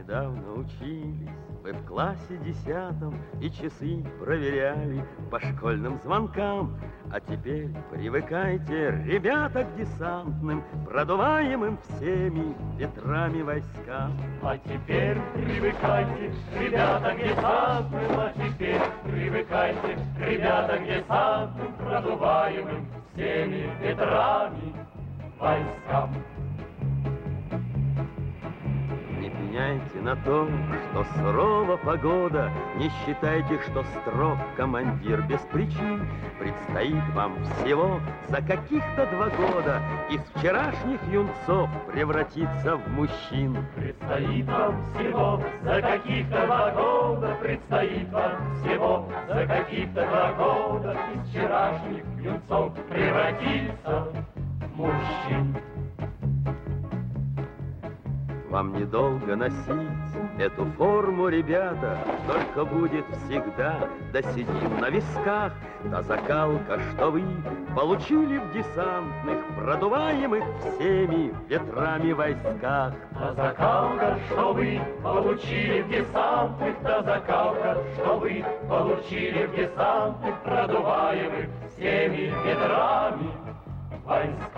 недавно учились вы в классе 10 и часы проверяли по школьным звонкам. А теперь привыкайте, ребята, к десантным, продуваемым всеми ветрами войскам. А теперь привыкайте, ребята, к десантным, а теперь привыкайте, ребята, к десантным, продуваемым всеми ветрами войскам. Не пеняйте на то, что сурова погода, не считайте, что строг командир без причин. Предстоит вам всего за каких-то 2 года из вчерашних юнцов превратиться в мужчин. Предстоит вам всего за каких-то 2 года, предстоит вам всего за каких-то 2 года из вчерашних юнцов превратиться в мужчин. Вам недолго носить эту форму, ребята, только будет всегда да седин на висках, та закалка, что вы получили в десантных, продуваемых всеми ветрами войсках. Та закалка, что вы получили в десантных, та закалка, что вы получили в десантных, продуваемых всеми ветрами войсках.